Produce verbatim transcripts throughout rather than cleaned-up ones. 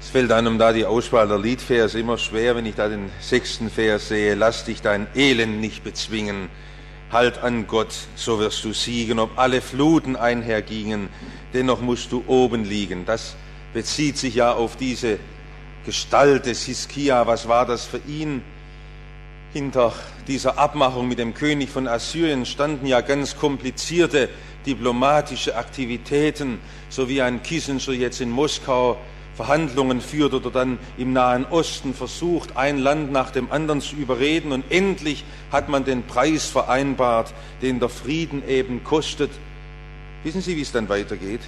Es fällt einem da die Auswahl der Liedverse immer schwer, wenn ich da den sechsten Vers sehe. Lass dich dein Elend nicht bezwingen. Halt an Gott, so wirst du siegen. Ob alle Fluten einhergingen, dennoch musst du oben liegen. Das bezieht sich ja auf diese Gestalt des Hiskia. Was war das für ihn? Hinter dieser Abmachung mit dem König von Assyrien standen ja ganz komplizierte diplomatische Aktivitäten, so wie ein Kissinger jetzt in Moskau Verhandlungen führt oder dann im Nahen Osten versucht, ein Land nach dem anderen zu überreden, und endlich hat man den Preis vereinbart, den der Frieden eben kostet. Wissen Sie, wie es dann weitergeht?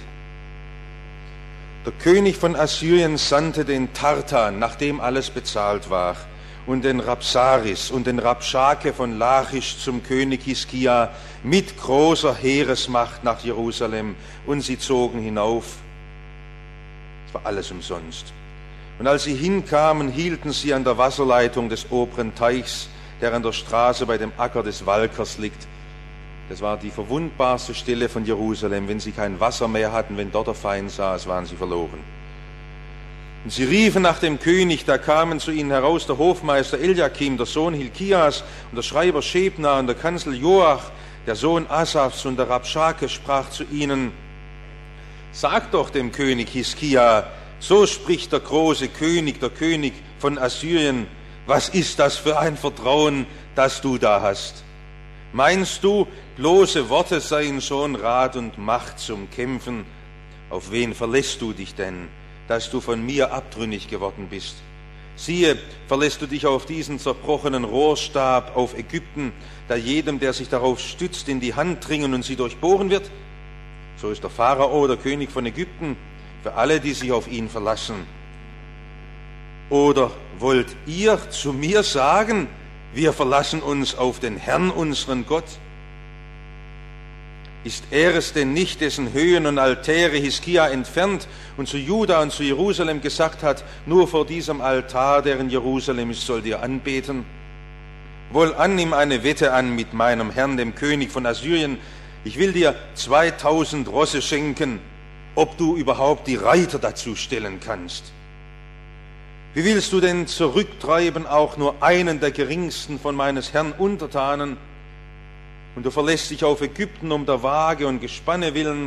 Der König von Assyrien sandte den Tartan, nachdem alles bezahlt war, und den Rabsaris und den Rabschake von Lachisch zum König Hiskia mit großer Heeresmacht nach Jerusalem, und sie zogen hinauf. Es war alles umsonst. Und als sie hinkamen, hielten sie an der Wasserleitung des oberen Teichs, der an der Straße bei dem Acker des Walkers liegt. Das war die verwundbarste Stelle von Jerusalem. Wenn sie kein Wasser mehr hatten, wenn dort der Feind saß, waren sie verloren. Und sie riefen nach dem König, da kamen zu ihnen heraus der Hofmeister Eliakim, der Sohn Hilkias, und der Schreiber Schebna und der Kanzler Joach, der Sohn Asafs, und der Rabschake sprach zu ihnen: Sag doch dem König Hiskia, so spricht der große König, der König von Assyrien, was ist das für ein Vertrauen, das du da hast? Meinst du, bloße Worte seien schon Rat und Macht zum Kämpfen? Auf wen verlässt du dich denn, dass du von mir abtrünnig geworden bist? Siehe, verlässt du dich auf diesen zerbrochenen Rohrstab, auf Ägypten, da jedem, der sich darauf stützt, in die Hand dringen und sie durchbohren wird? So ist der Pharao, der König von Ägypten, für alle, die sich auf ihn verlassen. Oder wollt ihr zu mir sagen, wir verlassen uns auf den Herrn, unseren Gott? Ist er es denn nicht, dessen Höhen und Altäre Hiskia entfernt und zu Juda und zu Jerusalem gesagt hat, nur vor diesem Altar, der in Jerusalem ist, sollt ihr anbeten? Wohlan, nimm eine Wette an mit meinem Herrn, dem König von Assyrien. Ich will dir zweitausend Rosse schenken, ob du überhaupt die Reiter dazu stellen kannst. Wie willst du denn zurücktreiben auch nur einen der geringsten von meines Herrn Untertanen? Und du verlässt dich auf Ägypten um der Waage und Gespanne willen.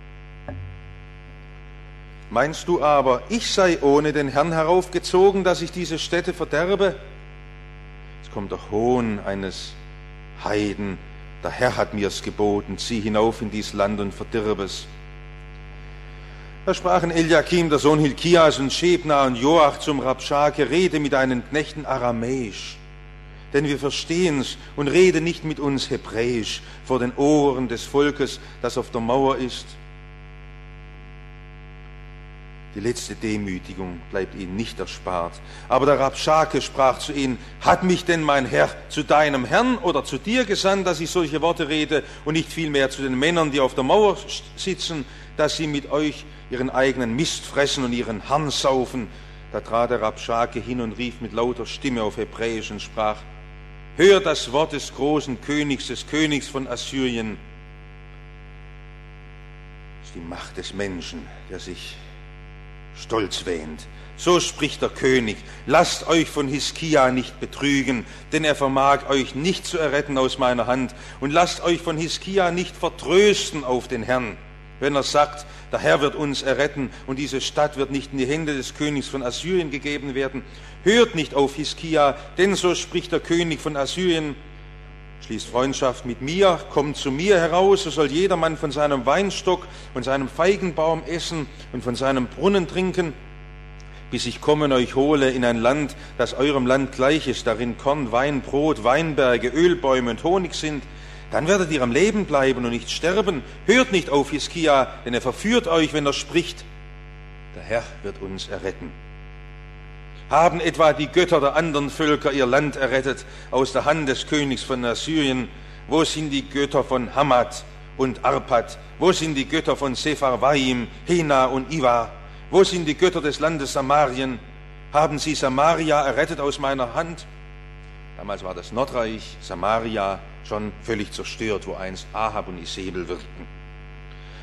Meinst du aber, ich sei ohne den Herrn heraufgezogen, dass ich diese Städte verderbe? Es kommt der Hohn eines Heiden. Der Herr hat mir's geboten, zieh hinauf in dies Land und verdirb es. Da sprachen Eliakim, der Sohn Hilkias, und Schebna und Joach zum Rabschake: Rede mit deinen Knechten aramäisch, denn wir verstehen's, und rede nicht mit uns hebräisch vor den Ohren des Volkes, das auf der Mauer ist. Die letzte Demütigung bleibt ihnen nicht erspart. Aber der Rabschake sprach zu ihnen: Hat mich denn mein Herr zu deinem Herrn oder zu dir gesandt, dass ich solche Worte rede, und nicht vielmehr zu den Männern, die auf der Mauer sitzen, dass sie mit euch ihren eigenen Mist fressen und ihren Harn saufen? Da trat der Rabschake hin und rief mit lauter Stimme auf Hebräisch und sprach: Hör das Wort des großen Königs, des Königs von Assyrien. Das ist die Macht des Menschen, der sich stolz wähnt. So spricht der König: Lasst euch von Hiskia nicht betrügen, denn er vermag euch nicht zu erretten aus meiner Hand. Und lasst euch von Hiskia nicht vertrösten auf den Herrn, wenn er sagt, der Herr wird uns erretten und diese Stadt wird nicht in die Hände des Königs von Assyrien gegeben werden. Hört nicht auf Hiskia, denn so spricht der König von Assyrien: Schließt Freundschaft mit mir, kommt zu mir heraus, so soll jedermann von seinem Weinstock und seinem Feigenbaum essen und von seinem Brunnen trinken, bis ich komme und euch hole in ein Land, das eurem Land gleich ist, darin Korn, Wein, Brot, Weinberge, Ölbäume und Honig sind. Dann werdet ihr am Leben bleiben und nicht sterben. Hört nicht auf Hiskia, denn er verführt euch, wenn er spricht: Der Herr wird uns erretten. Haben etwa die Götter der anderen Völker ihr Land errettet aus der Hand des Königs von Assyrien? Wo sind die Götter von Hamad und Arpad? Wo sind die Götter von Sepharvaim, Hena und Iwa? Wo sind die Götter des Landes Samarien? Haben sie Samaria errettet aus meiner Hand? Damals war das Nordreich, Samaria, schon völlig zerstört, wo einst Ahab und Isebel wirkten.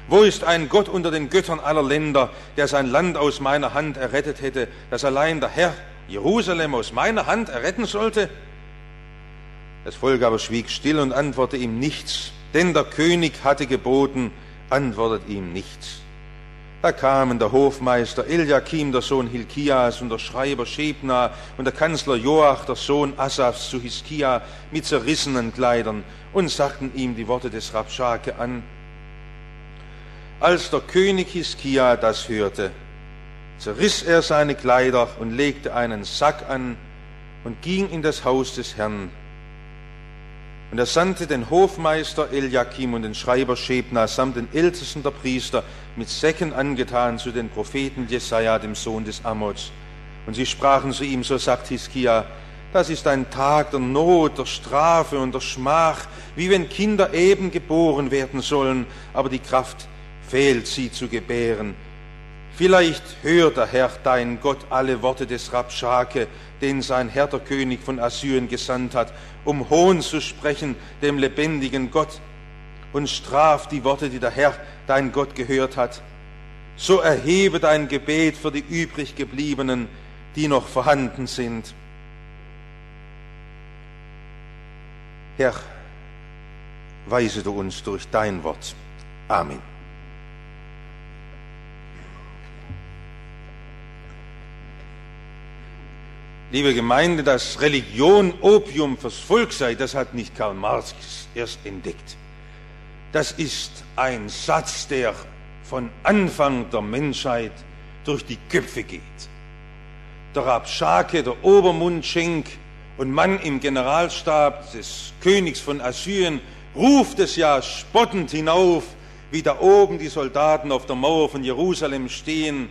Wo ist ein Gott unter den Göttern aller Länder, der sein Land aus meiner Hand errettet hätte, dass allein der Herr Jerusalem aus meiner Hand erretten sollte? Das Volk aber schwieg still und antwortete ihm nichts, denn der König hatte geboten, antwortet ihm nichts. Da kamen der Hofmeister Eliakim, der Sohn Hilkias, und der Schreiber Schebna und der Kanzler Joach, der Sohn Asafs, zu Hiskia mit zerrissenen Kleidern und sagten ihm die Worte des Rabschake an. Als der König Hiskia das hörte, zerriss er seine Kleider und legte einen Sack an und ging in das Haus des Herrn. Und er sandte den Hofmeister Eliakim und den Schreiber Schebna samt den Ältesten der Priester mit Säcken angetan zu den Propheten Jesaja, dem Sohn des Amoz. Und sie sprachen zu ihm, so sagt Hiskia, das ist ein Tag der Not, der Strafe und der Schmach, wie wenn Kinder eben geboren werden sollen, aber die Kraft fehlt, sie zu gebären. Vielleicht hört der Herr, dein Gott, alle Worte des Rabschake, den sein Herr, der König von Assyrien, gesandt hat, um Hohn zu sprechen dem lebendigen Gott, und straft die Worte, die der Herr, dein Gott, gehört hat. So erhebe dein Gebet für die übrig gebliebenen, die noch vorhanden sind. Herr, weise du uns durch dein Wort. Amen. Liebe Gemeinde, dass Religion Opium fürs Volk sei, das hat nicht Karl Marx erst entdeckt. Das ist ein Satz, der von Anfang der Menschheit durch die Köpfe geht. Der Rabschake, der Obermundschenk und Mann im Generalstab des Königs von Assyrien, ruft es ja spottend hinauf, wie da oben die Soldaten auf der Mauer von Jerusalem stehen.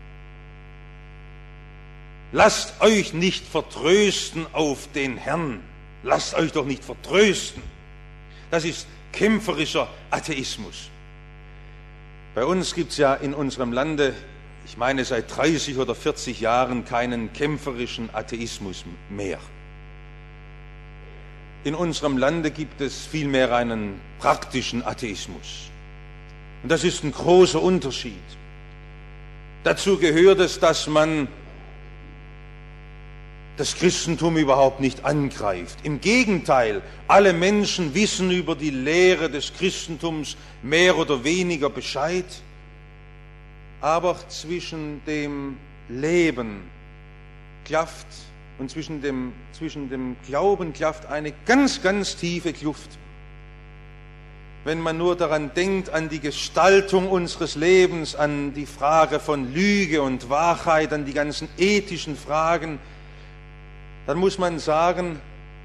Lasst euch nicht vertrösten auf den Herrn. Lasst euch doch nicht vertrösten. Das ist kämpferischer Atheismus. Bei uns gibt es ja in unserem Lande, ich meine seit dreißig oder vierzig Jahren, keinen kämpferischen Atheismus mehr. In unserem Lande gibt es vielmehr einen praktischen Atheismus. Und das ist ein großer Unterschied. Dazu gehört es, dass man das Christentum überhaupt nicht angreift. Im Gegenteil, alle Menschen wissen über die Lehre des Christentums mehr oder weniger Bescheid. Aber zwischen dem Leben klafft und zwischen dem, zwischen dem Glauben klafft eine ganz, ganz tiefe Kluft. Wenn man nur daran denkt, an die Gestaltung unseres Lebens, an die Frage von Lüge und Wahrheit, an die ganzen ethischen Fragen, dann muss man sagen,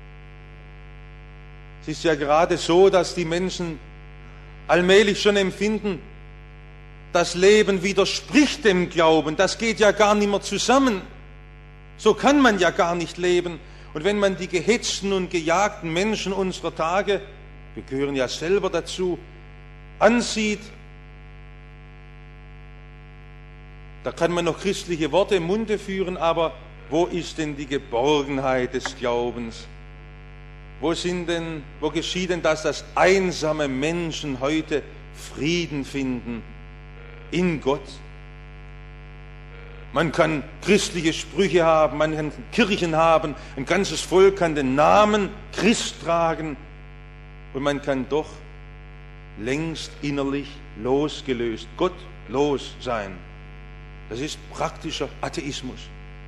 es ist ja gerade so, dass die Menschen allmählich schon empfinden, das Leben widerspricht dem Glauben, das geht ja gar nicht mehr zusammen. So kann man ja gar nicht leben. Und wenn man die gehetzten und gejagten Menschen unserer Tage, wir gehören ja selber dazu, ansieht, da kann man noch christliche Worte im Munde führen, aber wo ist denn die Geborgenheit des Glaubens? Wo sind denn, wo geschieht denn das, dass einsame Menschen heute Frieden finden in Gott? Man kann christliche Sprüche haben, man kann Kirchen haben, ein ganzes Volk kann den Namen Christ tragen und man kann doch längst innerlich losgelöst, gottlos sein. Das ist praktischer Atheismus.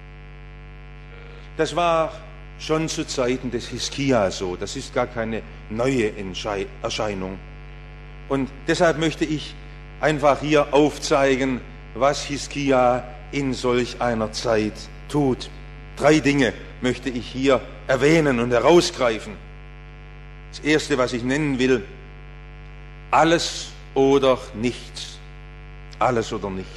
Das war schon zu Zeiten des Hiskia so. Das ist gar keine neue Erscheinung. Und deshalb möchte ich einfach hier aufzeigen, was Hiskia in solch einer Zeit tut. Drei Dinge möchte ich hier erwähnen und herausgreifen. Das erste, was ich nennen will, alles oder nichts. Alles oder nichts.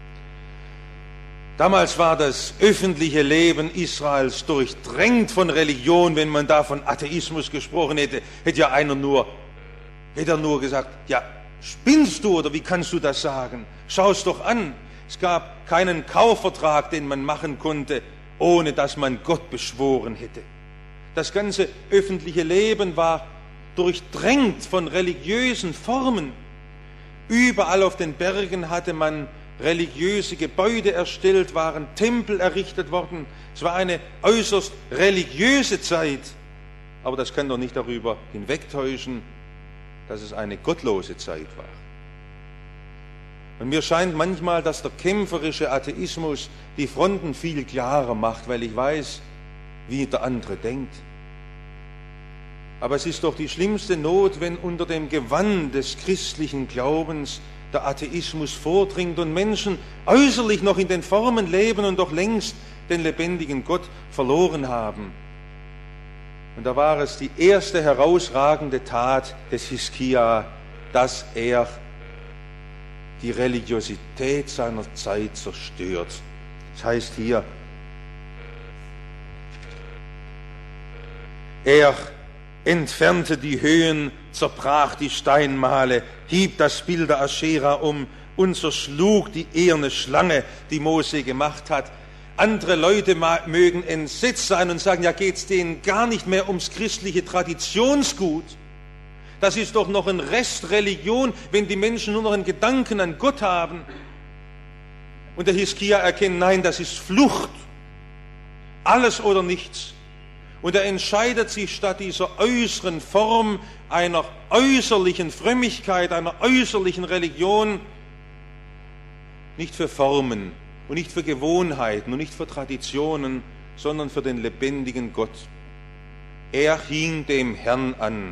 Damals war das öffentliche Leben Israels durchdrängt von Religion. Wenn man da von Atheismus gesprochen hätte, hätte ja einer nur, hätte er nur gesagt, ja, spinnst du oder wie kannst du das sagen? Schau es doch an. Es gab keinen Kaufvertrag, den man machen konnte, ohne dass man Gott beschworen hätte. Das ganze öffentliche Leben war durchdrängt von religiösen Formen. Überall auf den Bergen hatte man religiöse Gebäude erstellt, waren Tempel errichtet worden. Es war eine äußerst religiöse Zeit. Aber das kann doch nicht darüber hinwegtäuschen, dass es eine gottlose Zeit war. Und mir scheint manchmal, dass der kämpferische Atheismus die Fronten viel klarer macht, weil ich weiß, wie der andere denkt. Aber es ist doch die schlimmste Not, wenn unter dem Gewand des christlichen Glaubens der Atheismus vordringt und Menschen äußerlich noch in den Formen leben und doch längst den lebendigen Gott verloren haben. Und da war es die erste herausragende Tat des Hiskia, dass er die Religiosität seiner Zeit zerstört. Das heißt hier, er entfernte die Höhen, zerbrach die Steinmale, hieb das Bild der Aschera um und zerschlug die eherne Schlange, die Mose gemacht hat. Andere Leute mögen entsetzt sein und sagen, ja, geht's denen gar nicht mehr ums christliche Traditionsgut. Das ist doch noch ein Rest Religion, wenn die Menschen nur noch einen Gedanken an Gott haben. Und der Hiskia erkennt, nein, das ist Flucht. Alles oder nichts. Und er entscheidet sich statt dieser äußeren Form einer äußerlichen Frömmigkeit, einer äußerlichen Religion, nicht für Formen und nicht für Gewohnheiten und nicht für Traditionen, sondern für den lebendigen Gott. Er hing dem Herrn an.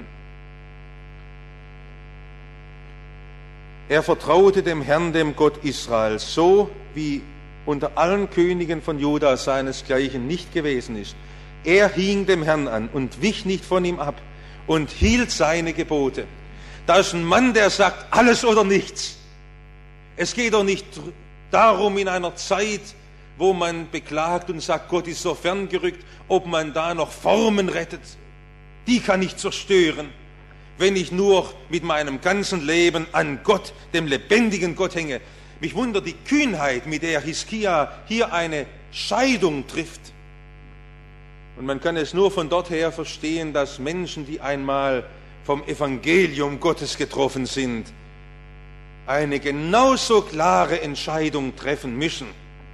Er vertraute dem Herrn, dem Gott Israels, so wie unter allen Königen von Juda seinesgleichen nicht gewesen ist. Er hing dem Herrn an und wich nicht von ihm ab und hielt seine Gebote. Da ist ein Mann, der sagt, alles oder nichts. Es geht doch nicht darum, in einer Zeit, wo man beklagt und sagt, Gott ist so ferngerückt, ob man da noch Formen rettet. Die kann ich zerstören, wenn ich nur mit meinem ganzen Leben an Gott, dem lebendigen Gott hänge. Mich wundert die Kühnheit, mit der Hiskia hier eine Scheidung trifft. Und man kann es nur von dort her verstehen, dass Menschen, die einmal vom Evangelium Gottes getroffen sind, eine genauso klare Entscheidung treffen müssen.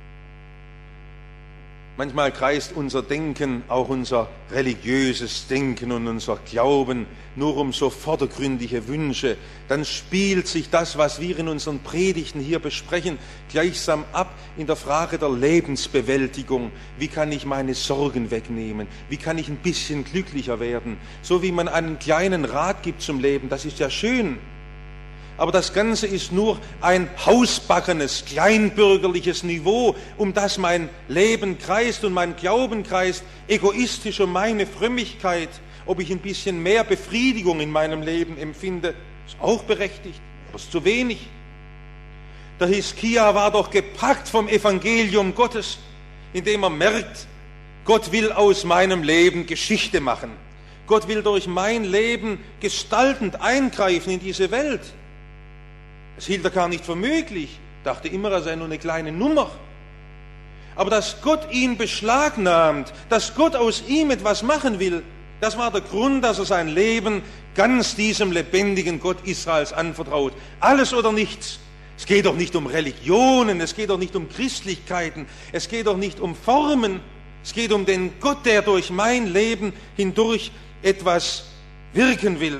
Manchmal kreist unser Denken, auch unser religiöses Denken und unser Glauben nur um so vordergründige Wünsche. Dann spielt sich das, was wir in unseren Predigten hier besprechen, gleichsam ab in der Frage der Lebensbewältigung. Wie kann ich meine Sorgen wegnehmen? Wie kann ich ein bisschen glücklicher werden? So wie man einen kleinen Rat gibt zum Leben, das ist ja schön. Aber das Ganze ist nur ein hausbackenes, kleinbürgerliches Niveau, um das mein Leben kreist und mein Glauben kreist, egoistisch um meine Frömmigkeit, ob ich ein bisschen mehr Befriedigung in meinem Leben empfinde, ist auch berechtigt, aber ist zu wenig. Der Hiskia war doch gepackt vom Evangelium Gottes, indem er merkt, Gott will aus meinem Leben Geschichte machen. Gott will durch mein Leben gestaltend eingreifen in diese Welt. Das hielt er gar nicht für möglich, dachte immer, er sei nur eine kleine Nummer. Aber dass Gott ihn beschlagnahmt, dass Gott aus ihm etwas machen will, das war der Grund, dass er sein Leben ganz diesem lebendigen Gott Israels anvertraut. Alles oder nichts. Es geht doch nicht um Religionen, es geht doch nicht um Christlichkeiten, es geht doch nicht um Formen, es geht um den Gott, der durch mein Leben hindurch etwas wirken will.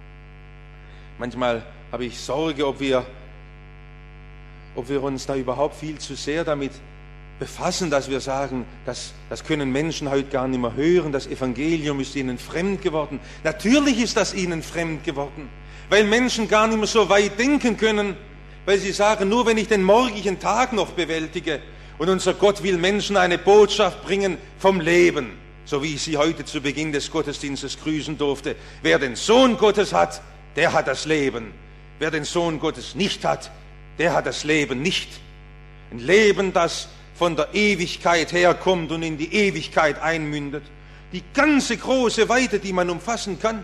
Manchmal habe ich Sorge, ob wir, ob wir uns da überhaupt viel zu sehr damit befassen, dass wir sagen, das, das können Menschen heute gar nicht mehr hören, das Evangelium ist ihnen fremd geworden. Natürlich ist das ihnen fremd geworden, weil Menschen gar nicht mehr so weit denken können, weil sie sagen, nur wenn ich den morgigen Tag noch bewältige, und unser Gott will Menschen eine Botschaft bringen vom Leben, so wie ich sie heute zu Beginn des Gottesdienstes grüßen durfte. Wer den Sohn Gottes hat, der hat das Leben. Wer den Sohn Gottes nicht hat, der hat das Leben nicht. Ein Leben, das von der Ewigkeit herkommt und in die Ewigkeit einmündet. Die ganze große Weite, die man umfassen kann.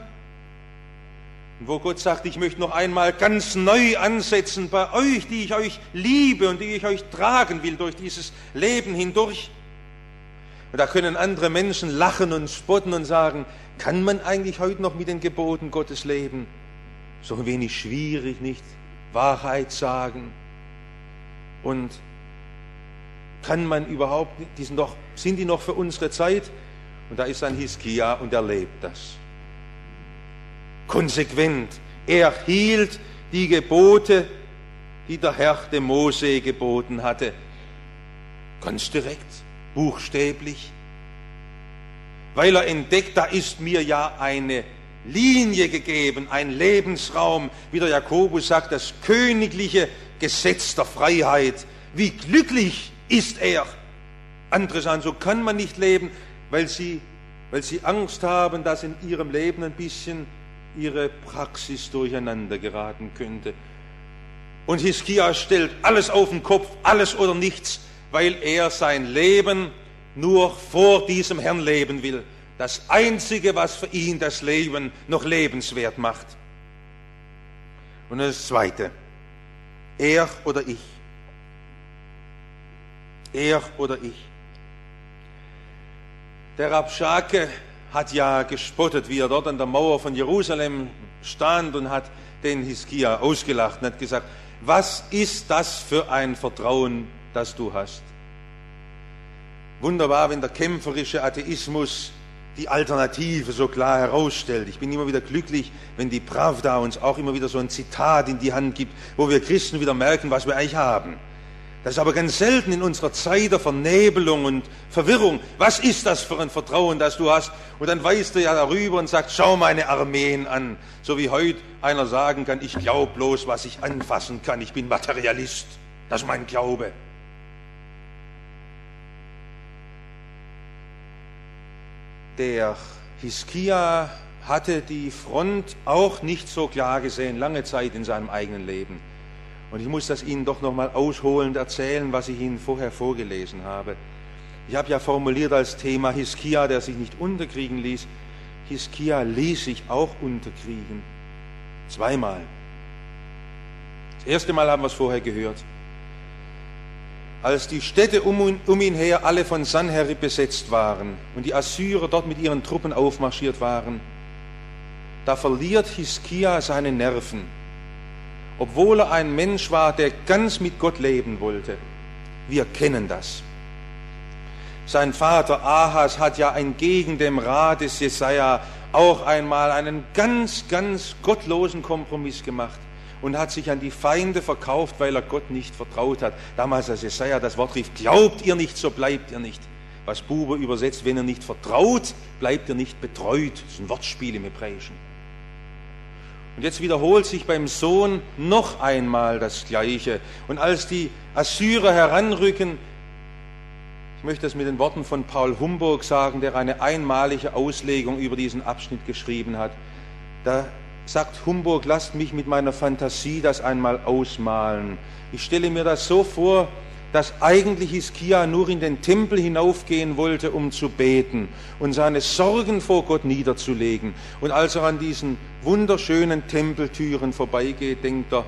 Und wo Gott sagt, ich möchte noch einmal ganz neu ansetzen bei euch, die ich euch liebe und die ich euch tragen will durch dieses Leben hindurch. Und da können andere Menschen lachen und spotten und sagen, kann man eigentlich heute noch mit den Geboten Gottes leben? So ein wenig schwierig, nicht? Wahrheit sagen? Und kann man überhaupt, die sind, doch, sind die noch für unsere Zeit? Und da ist ein Hiskia und er lebt das. Konsequent. Er hielt die Gebote, die der Herr dem Mose geboten hatte. Ganz direkt, buchstäblich. Weil er entdeckt, da ist mir ja eine Linie gegeben, ein Lebensraum, wie der Jakobus sagt, das königliche Gesetz der Freiheit. Wie glücklich ist er. Andere sagen, so kann man nicht leben, weil sie, weil sie Angst haben, dass in ihrem Leben ein bisschen ihre Praxis durcheinander geraten könnte. Und Hiskia stellt alles auf den Kopf, alles oder nichts, weil er sein Leben nur vor diesem Herrn leben will. Das Einzige, was für ihn das Leben noch lebenswert macht. Und das Zweite, er oder ich. Er oder ich. Der Rabschake hat ja gespottet, wie er dort an der Mauer von Jerusalem stand und hat den Hiskia ausgelacht und hat gesagt, was ist das für ein Vertrauen, das du hast? Wunderbar, wenn der kämpferische Atheismus die Alternative so klar herausstellt. Ich bin immer wieder glücklich, wenn die Pravda uns auch immer wieder so ein Zitat in die Hand gibt, wo wir Christen wieder merken, was wir eigentlich haben. Das ist aber ganz selten in unserer Zeit der Vernebelung und Verwirrung. Was ist das für ein Vertrauen, das du hast? Und dann weist er ja darüber und sagt, schau meine Armeen an. So wie heute einer sagen kann, ich glaube bloß, was ich anfassen kann. Ich bin Materialist. Das ist mein Glaube. Der Hiskia hatte die Front auch nicht so klar gesehen, lange Zeit in seinem eigenen Leben. Und ich muss das Ihnen doch nochmal ausholend erzählen, was ich Ihnen vorher vorgelesen habe. Ich habe ja formuliert als Thema Hiskia, der sich nicht unterkriegen ließ. Hiskia ließ sich auch unterkriegen. Zweimal. Das erste Mal haben wir es vorher gehört. Als die Städte um, um ihn her alle von Sanherib besetzt waren und die Assyrer dort mit ihren Truppen aufmarschiert waren, da verliert Hiskia seine Nerven, obwohl er ein Mensch war, der ganz mit Gott leben wollte. Wir kennen das. Sein Vater Ahas hat ja entgegen dem Rat des Jesaja auch einmal einen ganz, ganz gottlosen Kompromiss gemacht und hat sich an die Feinde verkauft, weil er Gott nicht vertraut hat. Damals, als Jesaja das Wort rief, glaubt ihr nicht, so bleibt ihr nicht. Was Buber übersetzt, wenn ihr nicht vertraut, bleibt ihr nicht betreut. Das ist ein Wortspiel im Hebräischen. Und jetzt wiederholt sich beim Sohn noch einmal das Gleiche. Und als die Assyrer heranrücken, ich möchte das mit den Worten von Paul Humburg sagen, der eine einmalige Auslegung über diesen Abschnitt geschrieben hat, da sagt Humburg, lasst mich mit meiner Fantasie das einmal ausmalen. Ich stelle mir das so vor, dass eigentlich Hiskia nur in den Tempel hinaufgehen wollte, um zu beten und seine Sorgen vor Gott niederzulegen. Und als er an diesen wunderschönen Tempeltüren vorbeigeht, denkt er,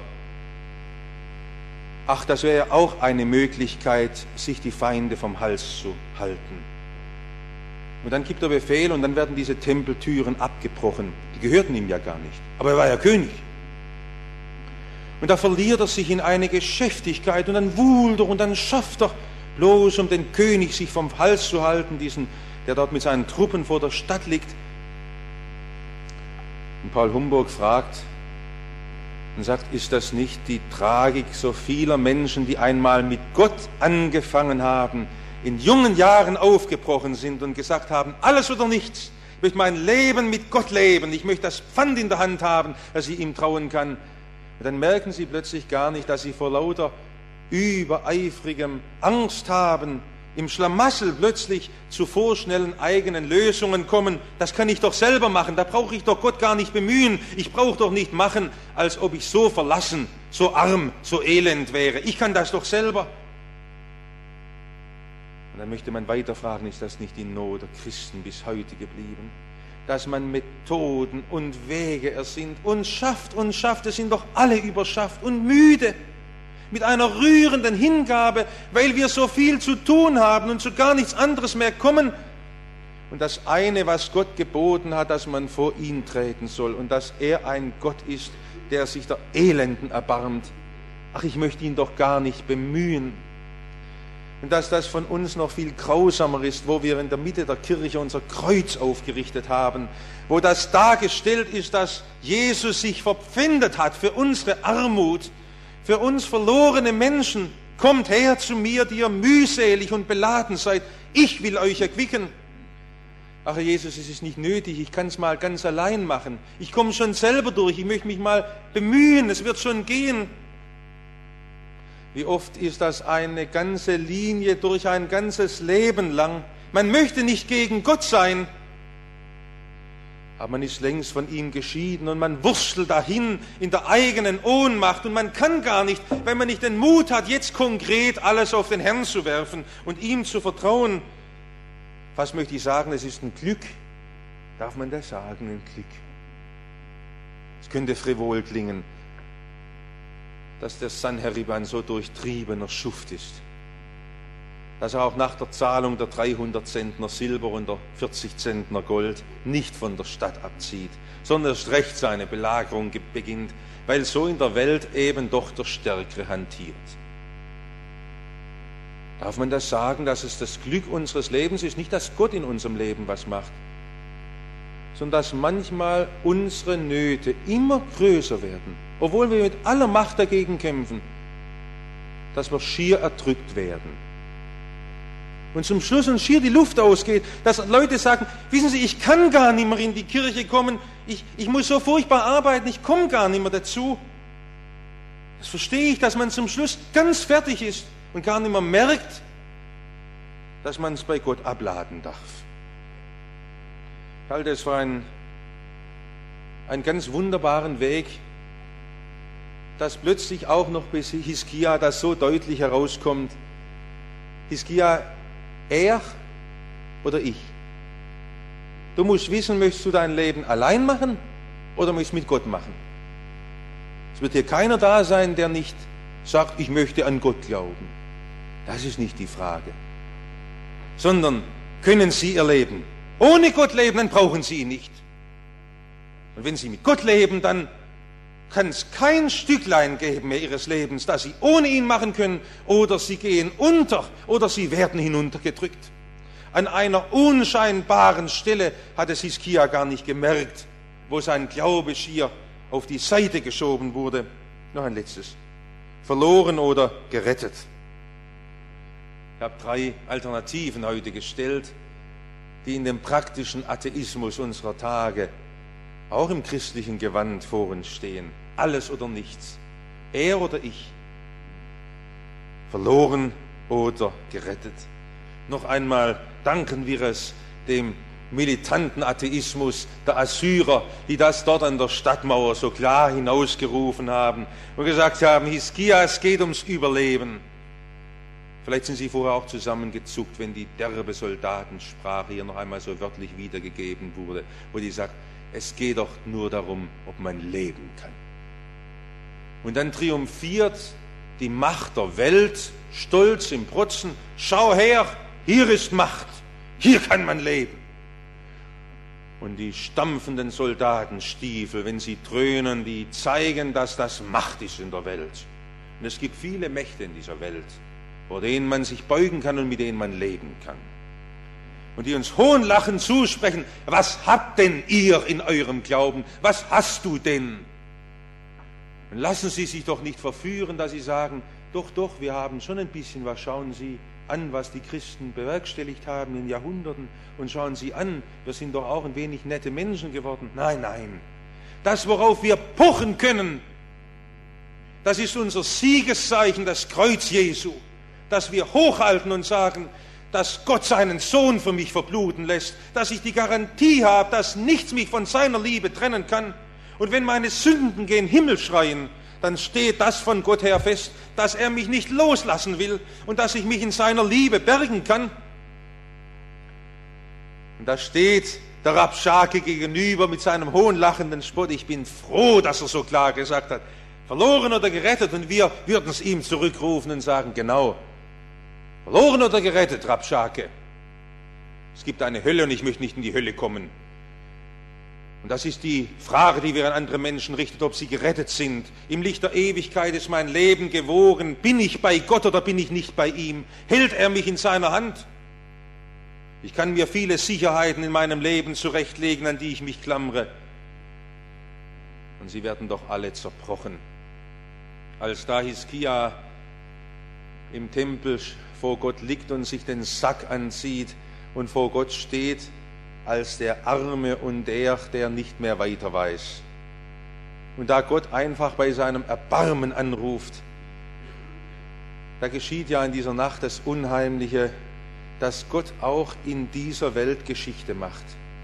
ach, das wäre auch eine Möglichkeit, sich die Feinde vom Hals zu halten. Und dann gibt er Befehl und dann werden diese Tempeltüren abgebrochen. Die gehörten ihm ja gar nicht, aber er war ja König. Und da verliert er sich in eine Geschäftigkeit und dann wuhlt er und dann schafft er, bloß um den König sich vom Hals zu halten, diesen, der dort mit seinen Truppen vor der Stadt liegt. Und Paul Humburg fragt und sagt, ist das nicht die Tragik so vieler Menschen, die einmal mit Gott angefangen haben, in jungen Jahren aufgebrochen sind und gesagt haben, alles oder nichts, ich möchte mein Leben mit Gott leben, ich möchte das Pfand in der Hand haben, dass ich ihm trauen kann. Und dann merken sie plötzlich gar nicht, dass sie vor lauter übereifrigem Angst haben, im Schlamassel plötzlich zu vorschnellen eigenen Lösungen kommen. Das kann ich doch selber machen, da brauche ich doch Gott gar nicht bemühen. Ich brauche doch nicht machen, als ob ich so verlassen, so arm, so elend wäre. Ich kann das doch selber. Und dann möchte man weiter fragen, ist das nicht die Not der Christen bis heute geblieben? Dass man Methoden und Wege ersinnt und schafft und schafft, es sind doch alle überschafft und müde, mit einer rührenden Hingabe, weil wir so viel zu tun haben und zu gar nichts anderes mehr kommen. Und das eine, was Gott geboten hat, dass man vor ihn treten soll und dass er ein Gott ist, der sich der Elenden erbarmt. Ach, ich möchte ihn doch gar nicht bemühen. Und dass das von uns noch viel grausamer ist, wo wir in der Mitte der Kirche unser Kreuz aufgerichtet haben, wo das dargestellt ist, dass Jesus sich verpfändet hat für unsere Armut, für uns verlorene Menschen. Kommt her zu mir, die ihr mühselig und beladen seid. Ich will euch erquicken. Ach Jesus, es ist nicht nötig, ich kann es mal ganz allein machen. Ich komme schon selber durch, ich möchte mich mal bemühen, es wird schon gehen. Wie oft ist das eine ganze Linie durch ein ganzes Leben lang. Man möchte nicht gegen Gott sein, aber man ist längst von ihm geschieden und man wurstelt dahin in der eigenen Ohnmacht und man kann gar nicht, wenn man nicht den Mut hat, jetzt konkret alles auf den Herrn zu werfen und ihm zu vertrauen. Was möchte ich sagen, es ist ein Glück. Darf man das sagen, ein Glück? Es könnte frivol klingen, dass der Sanherib so durchtriebener Schuft ist, dass er auch nach der Zahlung der dreihundert Zentner Silber und der vierzig Zentner Gold nicht von der Stadt abzieht, sondern erst recht seine Belagerung beginnt, weil so in der Welt eben doch der Stärkere hantiert. Darf man das sagen, dass es das Glück unseres Lebens ist? Nicht, dass Gott in unserem Leben was macht, sondern dass manchmal unsere Nöte immer größer werden, obwohl wir mit aller Macht dagegen kämpfen, dass wir schier erdrückt werden. Und zum Schluss uns schier die Luft ausgeht, dass Leute sagen, wissen Sie, ich kann gar nicht mehr in die Kirche kommen, ich, ich muss so furchtbar arbeiten, ich komme gar nicht mehr dazu. Das verstehe ich, dass man zum Schluss ganz fertig ist und gar nicht mehr merkt, dass man es bei Gott abladen darf. Ich halte es für einen, einen ganz wunderbaren Weg, dass plötzlich auch noch bei Hiskia das so deutlich herauskommt. Hiskia, er oder ich? Du musst wissen, möchtest du dein Leben allein machen oder möchtest du mit Gott machen? Es wird hier keiner da sein, der nicht sagt, ich möchte an Gott glauben. Das ist nicht die Frage. Sondern können Sie Ihr Leben ohne Gott leben, dann brauchen Sie ihn nicht. Und wenn Sie mit Gott leben, dann kann es kein Stücklein geben mehr Ihres Lebens, das Sie ohne ihn machen können, oder Sie gehen unter, oder Sie werden hinuntergedrückt. An einer unscheinbaren Stelle hat es Hiskia gar nicht gemerkt, wo sein Glaube schier auf die Seite geschoben wurde. Noch ein letztes. Verloren oder gerettet. Ich habe drei Alternativen heute gestellt, die in dem praktischen Atheismus unserer Tage, auch im christlichen Gewand, vor uns stehen. Alles oder nichts. Er oder ich. Verloren oder gerettet. Noch einmal danken wir es dem militanten Atheismus der Assyrer, die das dort an der Stadtmauer so klar hinausgerufen haben und gesagt haben, Hiskia, es geht ums Überleben. Vielleicht sind sie vorher auch zusammengezuckt, wenn die derbe Soldatensprache hier noch einmal so wörtlich wiedergegeben wurde, wo die sagt, es geht doch nur darum, ob man leben kann. Und dann triumphiert die Macht der Welt, stolz im Protzen, schau her, hier ist Macht, hier kann man leben. Und die stampfenden Soldatenstiefel, wenn sie dröhnen, die zeigen, dass das Macht ist in der Welt. Und es gibt viele Mächte in dieser Welt, vor denen man sich beugen kann und mit denen man leben kann. Und die uns hohnlachend zusprechen, was habt denn ihr in eurem Glauben? Was hast du denn? Und lassen Sie sich doch nicht verführen, dass Sie sagen, doch, doch, wir haben schon ein bisschen was. Schauen Sie an, was die Christen bewerkstelligt haben in Jahrhunderten. Und schauen Sie an, wir sind doch auch ein wenig nette Menschen geworden. Nein, nein. Das, worauf wir pochen können, das ist unser Siegeszeichen, das Kreuz Jesu. Dass wir hochhalten und sagen, dass Gott seinen Sohn für mich verbluten lässt, dass ich die Garantie habe, dass nichts mich von seiner Liebe trennen kann. Und wenn meine Sünden gen Himmel schreien, dann steht das von Gott her fest, dass er mich nicht loslassen will und dass ich mich in seiner Liebe bergen kann. Und da steht der Rabschake gegenüber mit seinem hohnlachenden Spott. Ich bin froh, dass er so klar gesagt hat, verloren oder gerettet. Und wir würden es ihm zurückrufen und sagen, genau, verloren oder gerettet, Rabschake. Es gibt eine Hölle und ich möchte nicht in die Hölle kommen. Und das ist die Frage, die wir an andere Menschen richten, ob sie gerettet sind. Im Licht der Ewigkeit ist mein Leben gewogen. Bin ich bei Gott oder bin ich nicht bei ihm? Hält er mich in seiner Hand? Ich kann mir viele Sicherheiten in meinem Leben zurechtlegen, an die ich mich klammere. Und sie werden doch alle zerbrochen. Als da Hiskia im Tempel vor Gott liegt und sich den Sack anzieht und vor Gott steht, als der Arme und der, der nicht mehr weiter weiß. Und da Gott einfach bei seinem Erbarmen anruft, da geschieht ja in dieser Nacht das Unheimliche, dass Gott auch in dieser Welt Geschichte macht.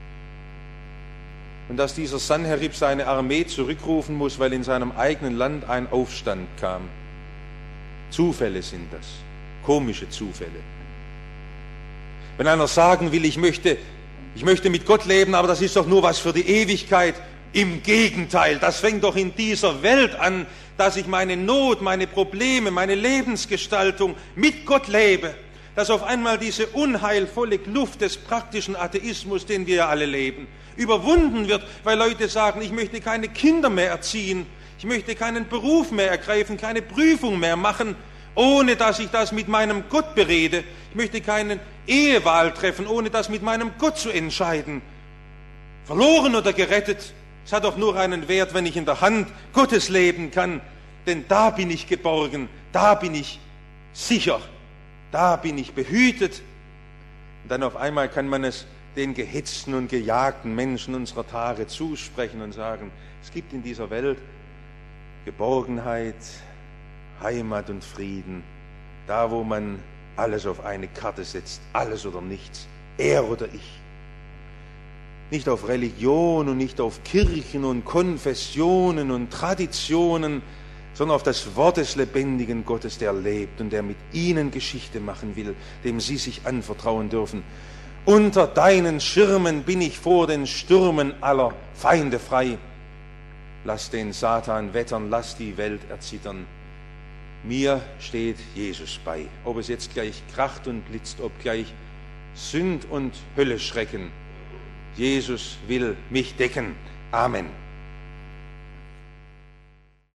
Und dass dieser Sanherib seine Armee zurückrufen muss, weil in seinem eigenen Land ein Aufstand kam. Zufälle sind das, komische Zufälle. Wenn einer sagen will, ich möchte Ich möchte mit Gott leben, aber das ist doch nur was für die Ewigkeit. Im Gegenteil, das fängt doch in dieser Welt an, dass ich meine Not, meine Probleme, meine Lebensgestaltung mit Gott lebe. Dass auf einmal diese unheilvolle Kluft des praktischen Atheismus, den wir ja alle leben, überwunden wird, weil Leute sagen, ich möchte keine Kinder mehr erziehen, ich möchte keinen Beruf mehr ergreifen, keine Prüfung mehr machen, ohne dass ich das mit meinem Gott berede. Ich möchte keine Ehewahl treffen, ohne das mit meinem Gott zu entscheiden. Verloren oder gerettet, es hat doch nur einen Wert, wenn ich in der Hand Gottes leben kann. Denn da bin ich geborgen, da bin ich sicher, da bin ich behütet. Und dann auf einmal kann man es den gehetzten und gejagten Menschen unserer Tage zusprechen und sagen, es gibt in dieser Welt Geborgenheit, Heimat und Frieden, da wo man alles auf eine Karte setzt, alles oder nichts, er oder ich. Nicht auf Religion und nicht auf Kirchen und Konfessionen und Traditionen, sondern auf das Wort des lebendigen Gottes, der lebt und der mit ihnen Geschichte machen will, dem sie sich anvertrauen dürfen. Unter deinen Schirmen bin ich vor den Stürmen aller Feinde frei. Lass den Satan wettern, lass die Welt erzittern. Mir steht Jesus bei. Ob es jetzt gleich kracht und blitzt, ob gleich Sünd und Hölle schrecken. Jesus will mich decken. Amen.